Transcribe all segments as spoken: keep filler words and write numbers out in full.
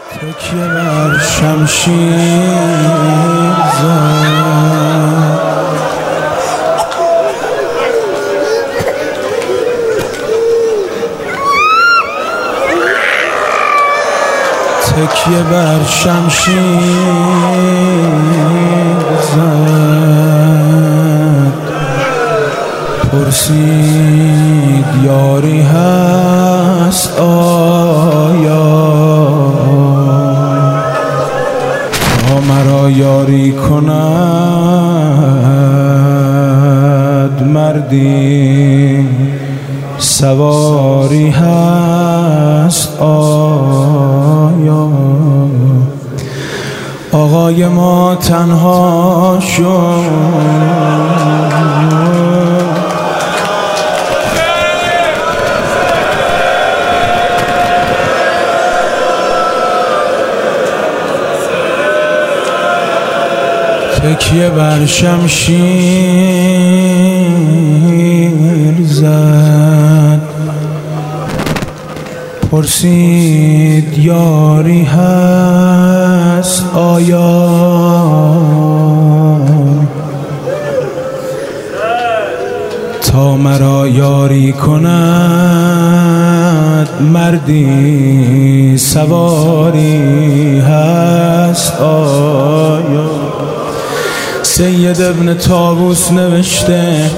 تکیه بر شمشیر زد، تکیه بر شمشیر زد، پرسید یاری هست آیا تا مرا یاری کند، مردی سواری هست آیا. آقای ما تنها شد، تکیه بر شمشیر زد، پرسید یاری هست آیا تا مرا یاری کند، مردی سواری هست آیا. سید ابن طاووس نوشته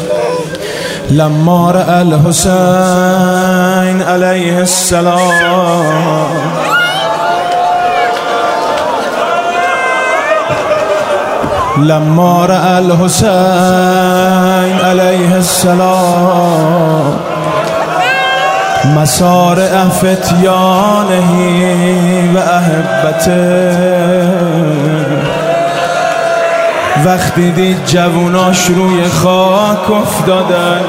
لما رأى الحسین علیه السلام لما رأى الحسین علیه السلام مسارع فتیانه و احبته، وقتی دید جووناش روی خاک افتادن،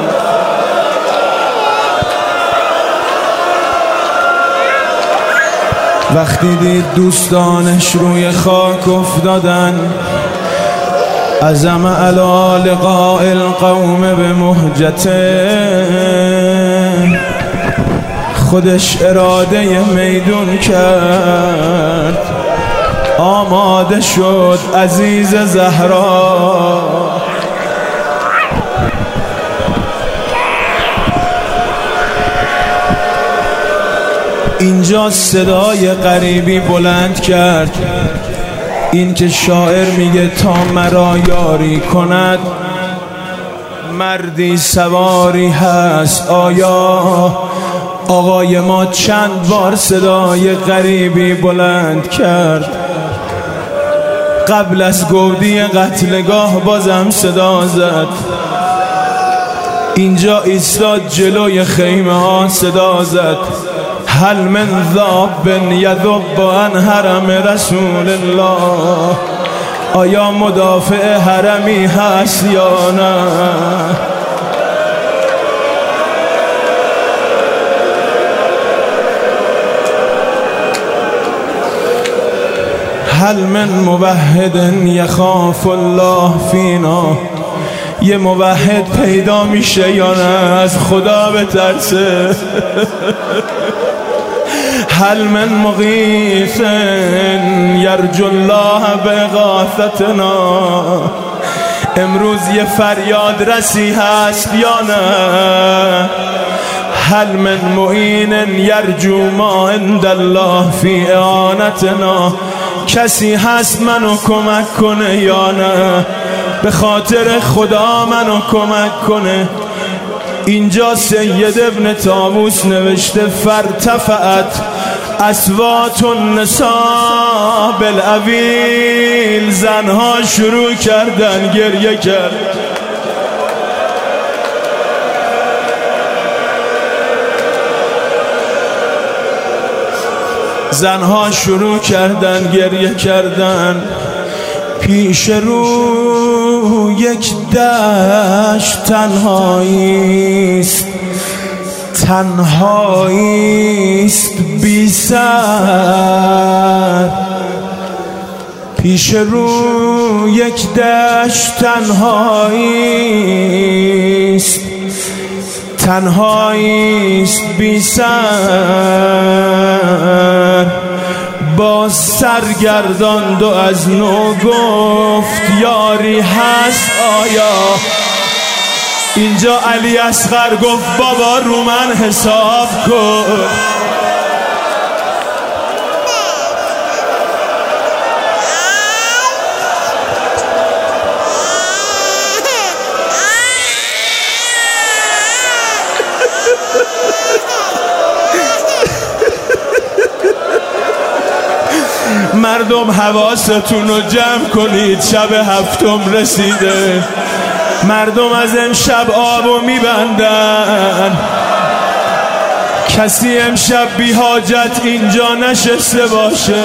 وقتی دید دوستانش روی خاک افتادن، عزم علی لقاء القوم بمهجته، خودش اراده میدون کرد، آماده شد عزیز زهرا. اینجا صدای غریبی بلند کرد، این که شاعر میگه تا مرا یاری کند، مردی سواری هست آیا. آقای ما چند بار صدای غریبی بلند کرد، قبل از گودی قتلگاه بازم صدا زد، اینجا ایستاد جلوی خیمه ها صدا زد هل من ذاب یذب عن حرم رسول الله، آیا مدافع حرمی هست یا نه. هل من موحد یخاف الله فینا، یه موحد پیدا میشه یا نه از خدا بترسه. هل من مغیث یرجو الله باغاثتنا، امروز یه فریاد رسی هست یا نه. هل من معین یرجو ما عند الله فی اعانتنا، کسی هست منو کمک کنه یا نه، به خاطر خدا منو کمک کنه. اینجا سید ابن طاووس نوشته فرتفعت اصوات النساء بالاویل، زنها شروع کردن گریه کرد. زنها شروع کردن گریه کردن. پیش رو یک دشت تنهاییست، تنهاییست بی سر. پیش رو یک دشت تنهاییست، تنهاییست بی سر. باز سرگرداند و از نو گفت یاری هست آیا؟ اینجا علی اصغر گفت بابا رو من حساب کن. مردم حواستون رو جمع کنید، شب هفتم رسیده. مردم از امشب آبو میبندن. کسی امشب بی حاجت اینجا نشسته باشه.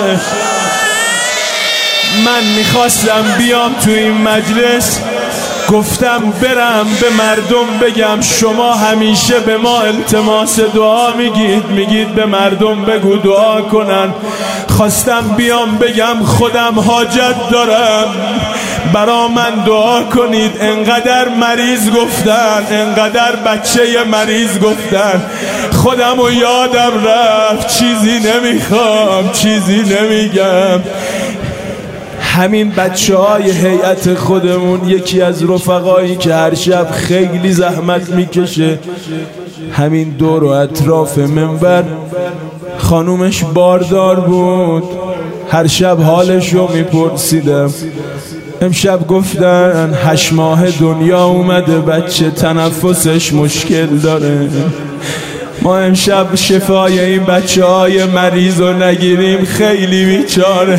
من میخواستم بیام تو این مجلس، گفتم برم به مردم بگم شما همیشه به ما التماس دعا میگید، میگید به مردم بگو دعا کنن. خواستم بیام بگم خودم حاجت دارم، برا من دعا کنید. انقدر مریض گفتن، انقدر بچه مریض گفتن، خودم و یادم رفت. چیزی نمیخوام، چیزی نمیگم. همین بچه های هیئت خودمون، یکی از رفقایی که هر شب خیلی زحمت میکشه، همین دور و اطراف منبر خانومش باردار بود، هر شب حالشو میپرسیدم. امشب گفتن هشت ماه دنیا اومده، بچه تنفسش مشکل داره. ما امشب شفای این بچه های مریض رو نگیریم خیلی بیچاره.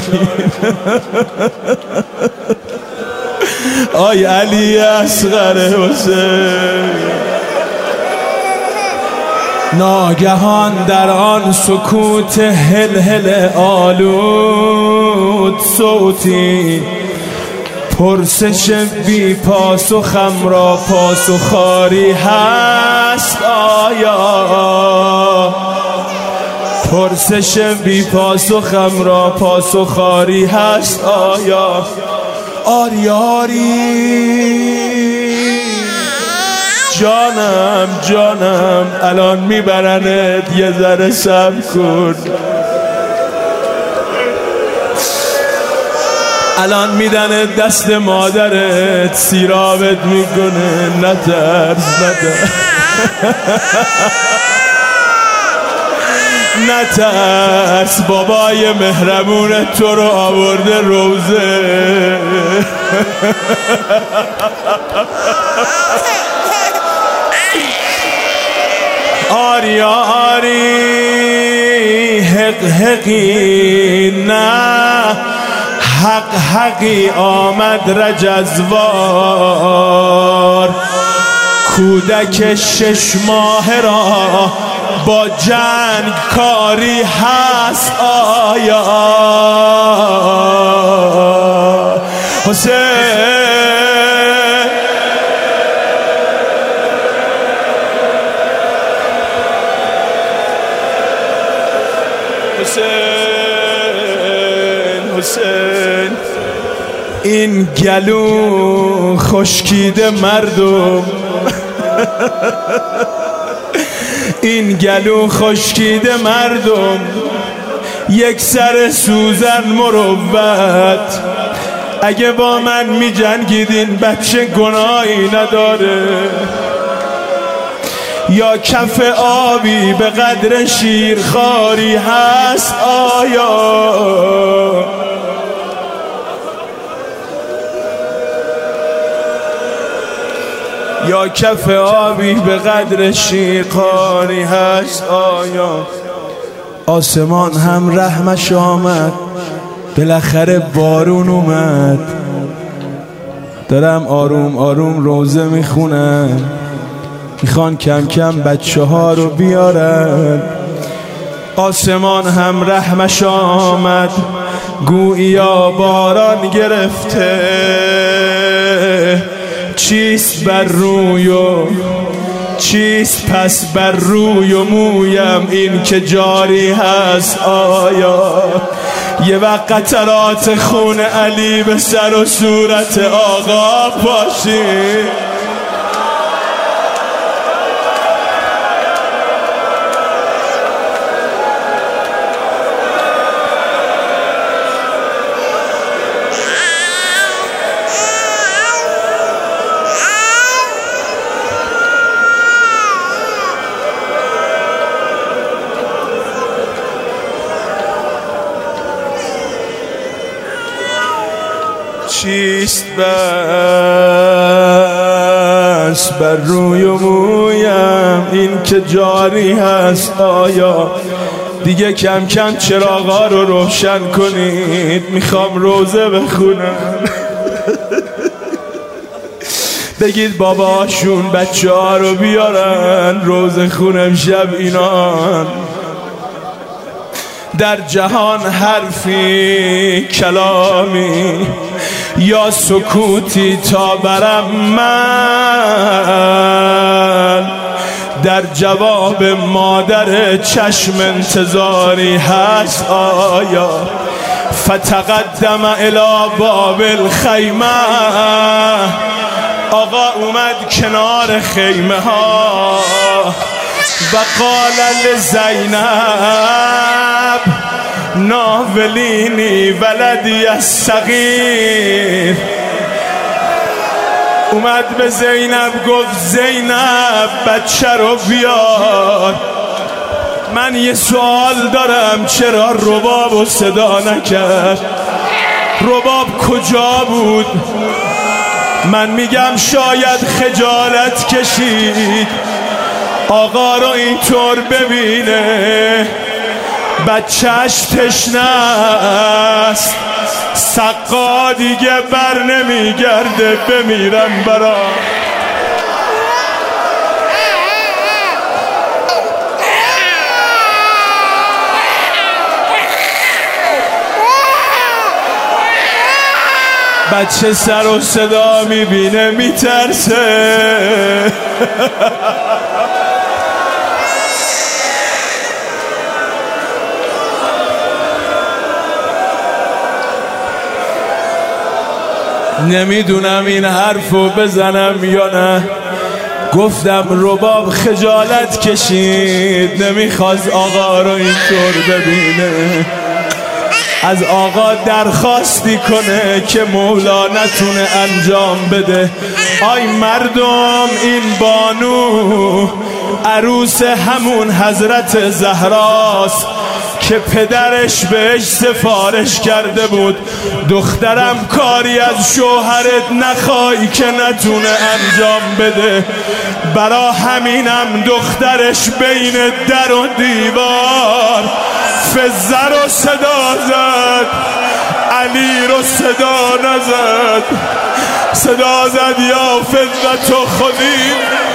آی علی اصغر حسین. ناگهان در آن سکوت هل هل آلود صوتی پرسش بی پاسخم را پاسخاری هست آیا؟ پرسش بی پاسخم را پاسخاری هست آیا؟ آری آری جانم جانم الان میبرنت، یه ذره صبر کن. الان میدن دست مادرت، سیرابت میکنه، نترس نترس نترس. بابای مهربون تو رو آورده روزه. آری آری حق حقی نه، حق حقی آمد رجزوار. کودک شش ماه را با جنگ کاری هست آیا؟ حسین حسین حسین این گلو خشکیده مردم، این گلو خشکیده مردم، یک سر سوزن مروت. اگه با من می جنگیدین بچه گناهی نداره. یا کف آبی به قدر شیرخواری هست آیا؟ یا کف آبی به قدر شیرخواری هست آیا؟ آسمان هم رحمش آمد، بالاخره بارون اومد. دارم آروم آروم روزه میخونم، میخوان کم کم بچه ها رو بیارن. آسمان هم رحمش آمد، گویا باران گرفته. چیست بر روی و چیست پس بر روی و مویم، این که جاری هست آیا؟ یه وقت قطرات خون علی به سر و صورت آقا پاشی. چیست بس بر روی و مویم این که جاری هست؟ آیا دیگه کم کم چراغا رو روشن کنید، میخوام روزه بخونم. بگید باباشون بچه ها رو بیارن روزه خونم شب اینان. در جهان حرفی کلامی یا سکوتی تا برم من، در جواب مادر چشم انتظاری هست؟ آیا فتقدم الی باب الخیمه، آقا اومد کنار خیمه ها و قال لزینب ناولینی ولدی الصغیر. اومد به زینب گفت زینب بچه رو بیار. من یه سوال دارم، چرا رباب رو صدا نکرد؟ رباب کجا بود؟ من میگم شاید خجالت کشید آقا رو اینطور ببینه، بچهش تشنه است، سقا دیگه بر نمیگرده، بمیرم برا. بچه سر و صدا میبینه میترسه. نمیدونم این حرفو بزنم یا نه. گفتم رباب خجالت کشید، نمیخواست آقا رو اینطور ببینه. از آقا درخواستی کنه که مولا نتونه انجام بده. آی مردم، این بانو عروس همون حضرت زهراست که پدرش بهش سفارش کرده بود دخترم کاری از شوهرت نخوای که نتونه انجام بده. برا همینم دخترش بین در و دیوار فزه رو صدا زد، علی رو صدا نزد. صدا زد یا فزه تو خودی